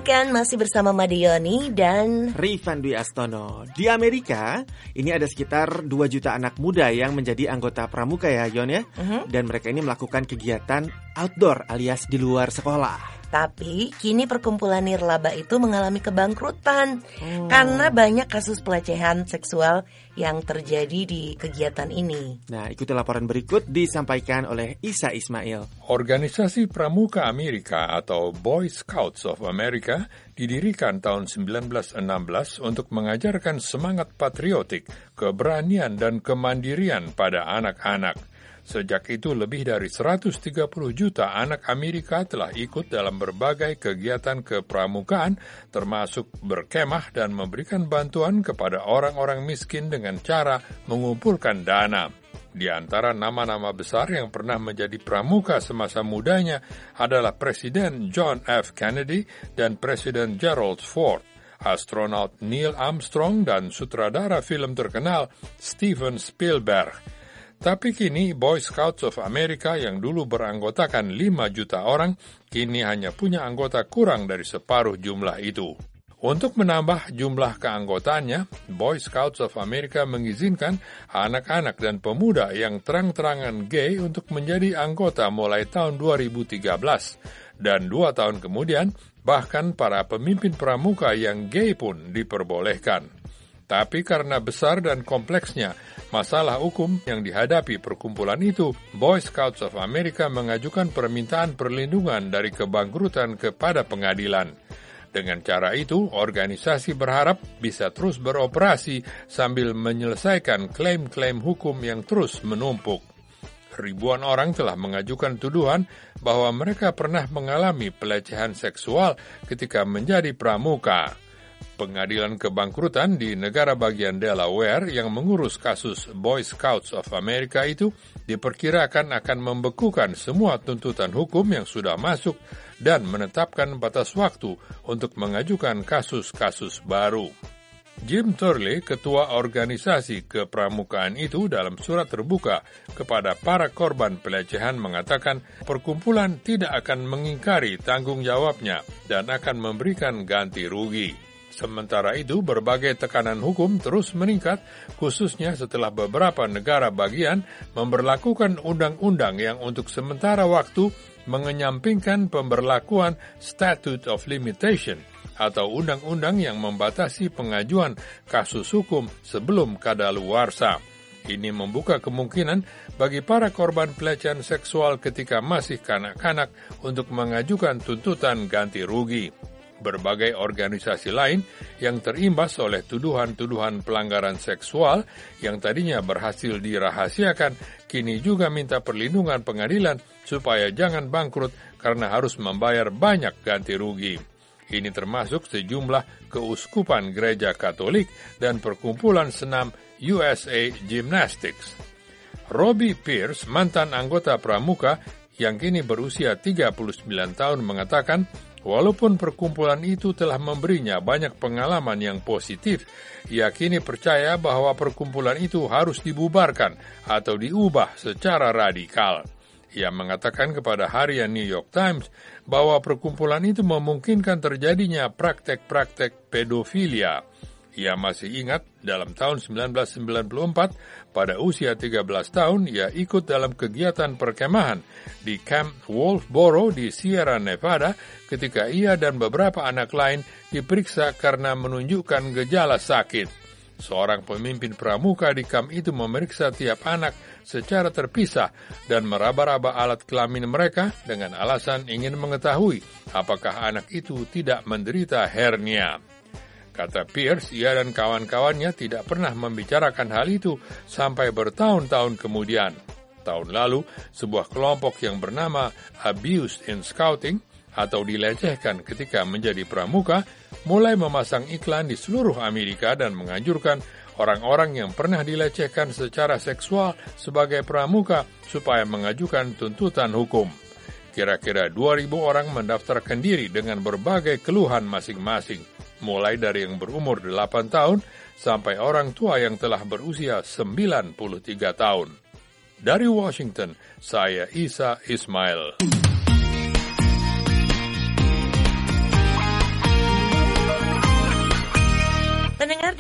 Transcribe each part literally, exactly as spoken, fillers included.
Weekend masih bersama Made Yoni dan Rifan Dwi Astono. Di Amerika, ini ada sekitar dua juta anak muda yang menjadi anggota pramuka ya, Yon ya. Uh-huh. Dan mereka ini melakukan kegiatan outdoor alias di luar sekolah. Tapi kini perkumpulan nirlaba itu mengalami kebangkrutan hmm. karena banyak kasus pelecehan seksual yang terjadi di kegiatan ini. Nah, ikuti laporan berikut disampaikan oleh Isa Ismail. Organisasi Pramuka Amerika atau Boy Scouts of America didirikan tahun sembilan belas enam belas untuk mengajarkan semangat patriotik, keberanian dan kemandirian pada anak-anak. Sejak itu lebih dari seratus tiga puluh juta anak Amerika telah ikut dalam berbagai kegiatan kepramukaan, termasuk berkemah dan memberikan bantuan kepada orang-orang miskin dengan cara mengumpulkan dana. Di antara nama-nama besar yang pernah menjadi pramuka semasa mudanya adalah Presiden John F. Kennedy dan Presiden Gerald Ford, astronot Neil Armstrong dan sutradara film terkenal Steven Spielberg. Tapi kini Boy Scouts of America yang dulu beranggotakan lima juta orang, kini hanya punya anggota kurang dari separuh jumlah itu. Untuk menambah jumlah keanggotaannya, Boy Scouts of America mengizinkan anak-anak dan pemuda yang terang-terangan gay untuk menjadi anggota mulai tahun dua ribu tiga belas. Dan dua tahun kemudian, bahkan para pemimpin pramuka yang gay pun diperbolehkan. Tapi karena besar dan kompleksnya masalah hukum yang dihadapi perkumpulan itu, Boy Scouts of America mengajukan permintaan perlindungan dari kebangkrutan kepada pengadilan. Dengan cara itu, organisasi berharap bisa terus beroperasi sambil menyelesaikan klaim-klaim hukum yang terus menumpuk. Ribuan orang telah mengajukan tuduhan bahwa mereka pernah mengalami pelecehan seksual ketika menjadi pramuka. Pengadilan kebangkrutan di negara bagian Delaware yang mengurus kasus Boy Scouts of America itu diperkirakan akan membekukan semua tuntutan hukum yang sudah masuk dan menetapkan batas waktu untuk mengajukan kasus-kasus baru. Jim Turley, ketua organisasi kepramukaan itu, dalam surat terbuka kepada para korban pelecehan mengatakan perkumpulan tidak akan mengingkari tanggung jawabnya dan akan memberikan ganti rugi. Sementara itu, berbagai tekanan hukum terus meningkat, khususnya setelah beberapa negara bagian memberlakukan undang-undang yang untuk sementara waktu mengenyampingkan pemberlakuan Statute of Limitation atau undang-undang yang membatasi pengajuan kasus hukum sebelum kadaluarsa. Ini membuka kemungkinan bagi para korban pelecehan seksual ketika masih kanak-kanak untuk mengajukan tuntutan ganti rugi. Berbagai organisasi lain yang terimbas oleh tuduhan-tuduhan pelanggaran seksual yang tadinya berhasil dirahasiakan, kini juga minta perlindungan pengadilan supaya jangan bangkrut karena harus membayar banyak ganti rugi. Ini termasuk sejumlah keuskupan gereja Katolik dan perkumpulan senam U S A Gymnastics. Robbie Pierce, mantan anggota pramuka yang kini berusia tiga puluh sembilan tahun, mengatakan walaupun perkumpulan itu telah memberinya banyak pengalaman yang positif, ia kini percaya bahwa perkumpulan itu harus dibubarkan atau diubah secara radikal. Ia mengatakan kepada harian New York Times bahwa perkumpulan itu memungkinkan terjadinya praktek-praktek pedofilia. Ia masih ingat dalam tahun sembilan belas sembilan puluh empat, pada usia tiga belas tahun, ia ikut dalam kegiatan perkemahan di Camp Wolfboro di Sierra Nevada ketika ia dan beberapa anak lain diperiksa karena menunjukkan gejala sakit. Seorang pemimpin pramuka di kamp itu memeriksa tiap anak secara terpisah dan meraba-raba alat kelamin mereka dengan alasan ingin mengetahui apakah anak itu tidak menderita hernia. Kata Pierce, ia dan kawan-kawannya tidak pernah membicarakan hal itu sampai bertahun-tahun kemudian. Tahun lalu, sebuah kelompok yang bernama Abused in Scouting atau dilecehkan ketika menjadi pramuka mulai memasang iklan di seluruh Amerika dan menganjurkan orang-orang yang pernah dilecehkan secara seksual sebagai pramuka supaya mengajukan tuntutan hukum. Kira-kira dua ribu orang mendaftarkan diri dengan berbagai keluhan masing-masing, mulai dari yang berumur delapan tahun sampai orang tua yang telah berusia sembilan puluh tiga tahun. Dari Washington, saya Isa Ismail.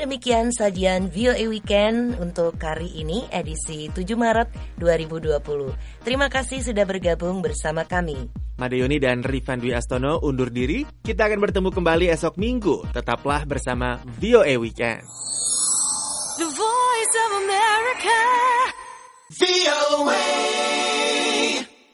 demikian sajian V O A Weekend untuk hari ini, edisi tujuh Maret dua ribu dua puluh. Terima kasih sudah bergabung bersama kami. Madayoni dan Rifan Dwi Astono undur diri. Kita akan bertemu kembali esok Minggu. Tetaplah bersama V O A Weekend. The Voice of America. V O A.